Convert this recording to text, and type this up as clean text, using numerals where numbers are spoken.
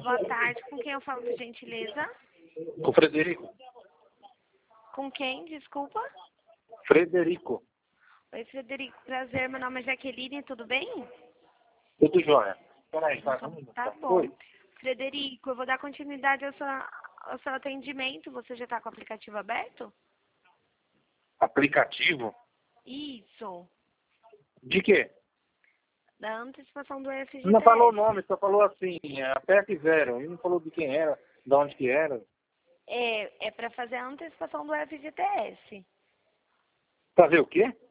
Boa tarde. Com quem eu falo, por gentileza? Com o Frederico. Com quem? Desculpa. Frederico. Oi, Frederico. Prazer. Meu nome é Jaqueline. Tudo bem? Tudo jóia. Peraí, tá? Tá bom. Frederico, eu vou dar continuidade ao seu atendimento. Você já está com o aplicativo aberto? Aplicativo? Isso. De quê? Da antecipação do FGTS. Não falou o nome, só falou assim, a PEC 0. Ele não falou de quem era, de onde que era. É para fazer a antecipação do FGTS. Fazer o quê?